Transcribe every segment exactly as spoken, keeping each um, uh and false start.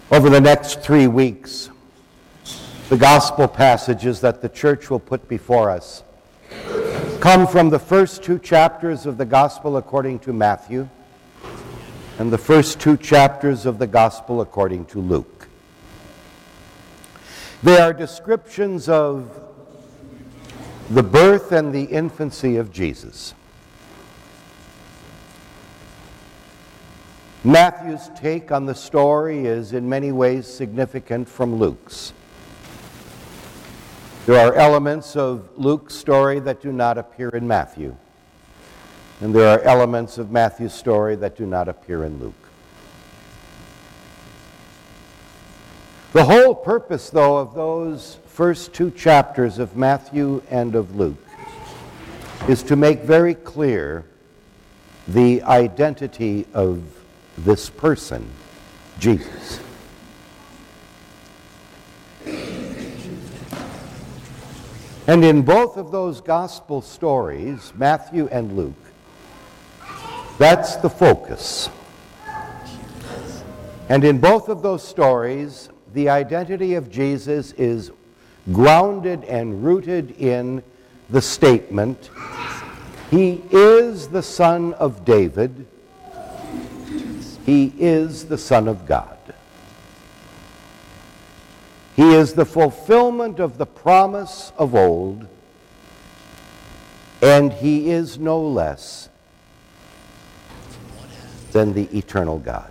Over the next three weeks, the gospel passages that the church will put before us come from the first two chapters of the gospel according to Matthew and the first two chapters of the gospel according to Luke. They are descriptions of the birth and the infancy of Jesus. Matthew's take on the story is in many ways significant from Luke's. There are elements of Luke's story that do not appear in Matthew, and there are elements of Matthew's story that do not appear in Luke. The whole purpose, though, of those first two chapters of Matthew and of Luke is to make very clear the identity of this person, Jesus. And in both of those gospel stories, Matthew and Luke, that's the focus. And in both of those stories, the identity of Jesus is grounded and rooted in the statement, He is the Son of David. He is the Son of God. He is the fulfillment of the promise of old, and He is no less than the eternal God.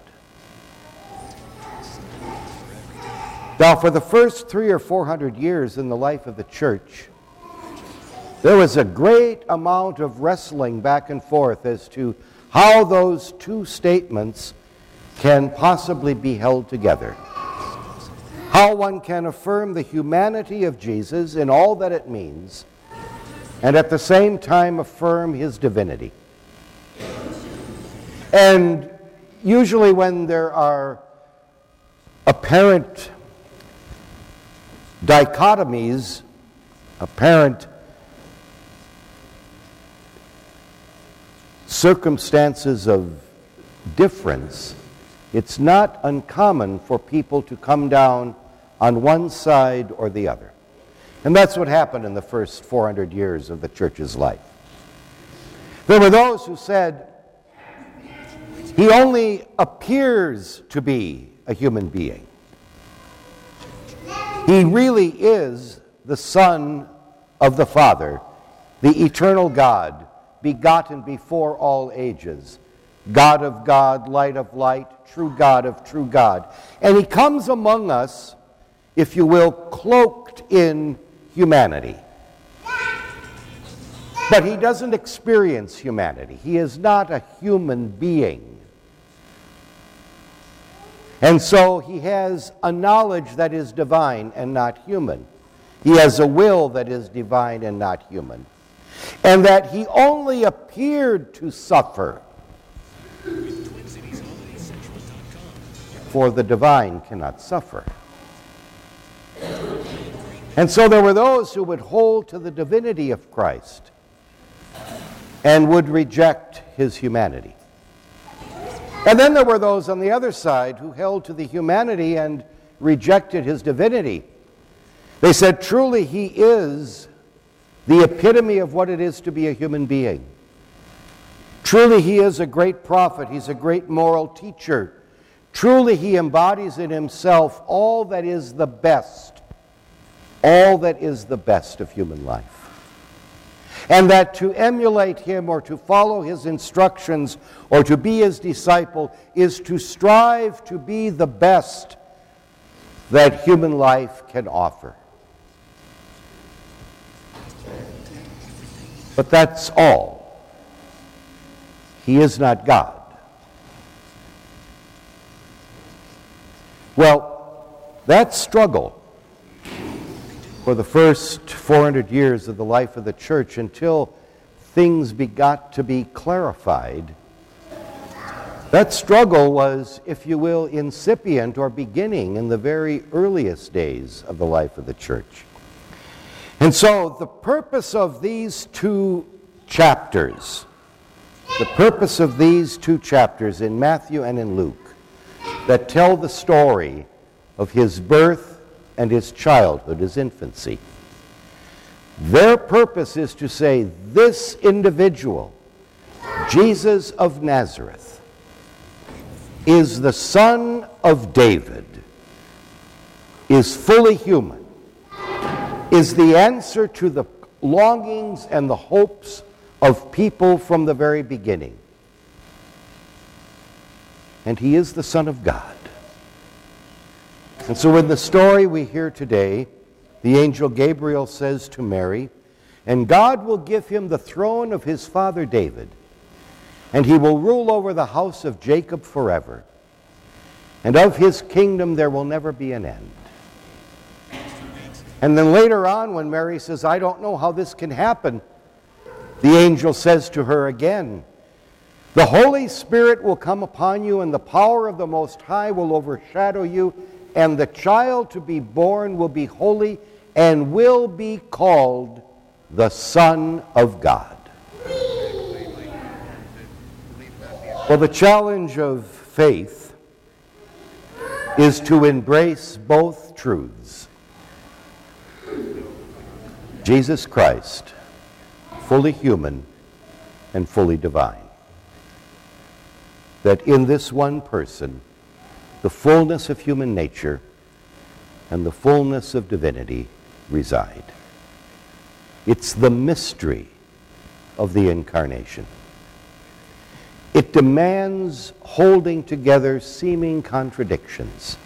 Now, for the first three or four hundred years in the life of the church, there was a great amount of wrestling back and forth as to how those two statements can possibly be held together. How one can affirm the humanity of Jesus in all that it means, and at the same time affirm His divinity. And usually when there are apparent dichotomies, apparent circumstances of difference, it's not uncommon for people to come down on one side or the other. And that's what happened in the first four hundred years of the church's life. There were those who said, He only appears to be a human being. He really is the Son of the Father, the eternal God, begotten before all ages, God of God, light of light, true God of true God. And He comes among us, if you will, cloaked in humanity. But He doesn't experience humanity. He is not a human being. And so He has a knowledge that is divine and not human. He has a will that is divine and not human. And that He only appeared to suffer. For the divine cannot suffer. And so there were those who would hold to the divinity of Christ and would reject His humanity. And then there were those on the other side who held to the humanity and rejected His divinity. They said, truly, He is the epitome of what it is to be a human being. Truly, He is a great prophet. He's a great moral teacher. Truly, He embodies in Himself all that is the best, all that is the best of human life. And that to emulate Him or to follow His instructions or to be His disciple is to strive to be the best that human life can offer. But that's all. He is not God. Well, that struggle for the first four hundred years of the life of the church until things begot to be clarified, that struggle was, if you will, incipient or beginning in the very earliest days of the life of the church. And so the purpose of these two chapters, the purpose of these two chapters in Matthew and in Luke that tell the story of his birth and his childhood, his infancy. Their purpose is to say, this individual, Jesus of Nazareth, is the son of David, is fully human, is the answer to the longings and the hopes of people from the very beginning. And he is the Son of God. And so in the story we hear today, the angel Gabriel says to Mary, "And God will give him the throne of his father David, and he will rule over the house of Jacob forever. And of his kingdom there will never be an end." And then later on, when Mary says, "I don't know how this can happen," the angel says to her again, "The Holy Spirit will come upon you, and the power of the Most High will overshadow you, and the child to be born will be holy and will be called the Son of God." Well, the challenge of faith is to embrace both truths. Jesus Christ, fully human and fully divine. That in this one person, the fullness of human nature and the fullness of divinity reside. It's the mystery of the Incarnation. It demands holding together seeming contradictions.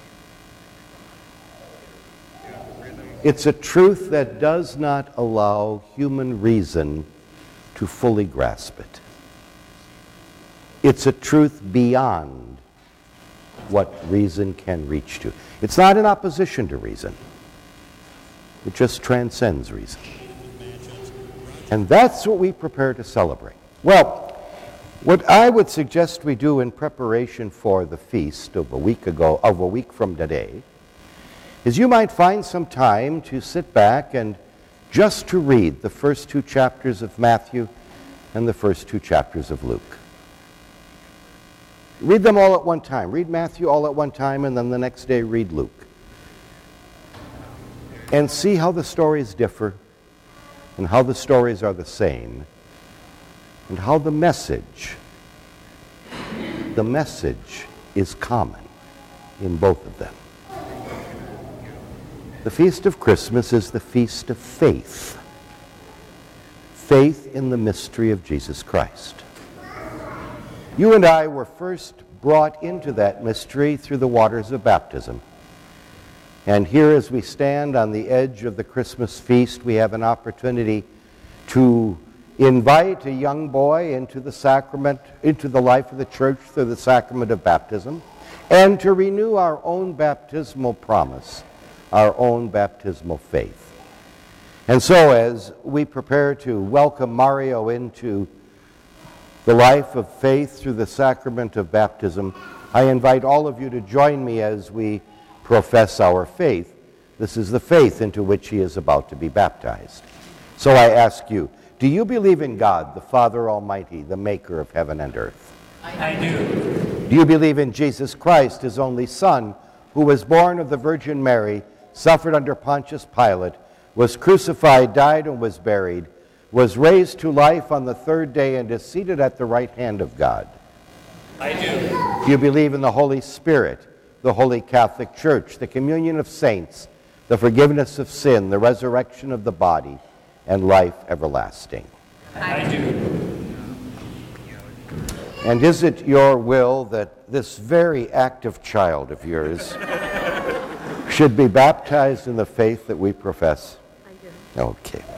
It's a truth that does not allow human reason to fully grasp it. It's a truth beyond what reason can reach to. It's not in opposition to reason. It just transcends reason. And that's what we prepare to celebrate. Well, what I would suggest we do in preparation for the feast of a week ago, of a week from today, is you might find some time to sit back and just to read the first two chapters of Matthew and the first two chapters of Luke. Read them all at one time. Read Matthew all at one time, and then the next day read Luke. And see how the stories differ, and how the stories are the same, and how the message, the message is common in both of them. The Feast of Christmas is the feast of faith. Faith in the mystery of Jesus Christ. You and I were first brought into that mystery through the waters of baptism. And here as we stand on the edge of the Christmas feast, we have an opportunity to invite a young boy into the sacrament, into the life of the church through the sacrament of baptism, and to renew our own baptismal promise, our own baptismal faith. And so as we prepare to welcome Mario into the life of faith through the sacrament of baptism, I invite all of you to join me as we profess our faith. This is the faith into which he is about to be baptized. So I ask you, do you believe in God, the Father Almighty, the maker of heaven and earth? I do. Do you believe in Jesus Christ, his only Son, who was born of the Virgin Mary, suffered under Pontius Pilate, was crucified, died, and was buried, was raised to life on the third day, and is seated at the right hand of God? I do. Do you believe in the Holy Spirit, the Holy Catholic Church, the communion of saints, the forgiveness of sin, the resurrection of the body, and life everlasting? I do. And is it your will that this very active child of yours should be baptized in the faith that we profess? I do. Okay.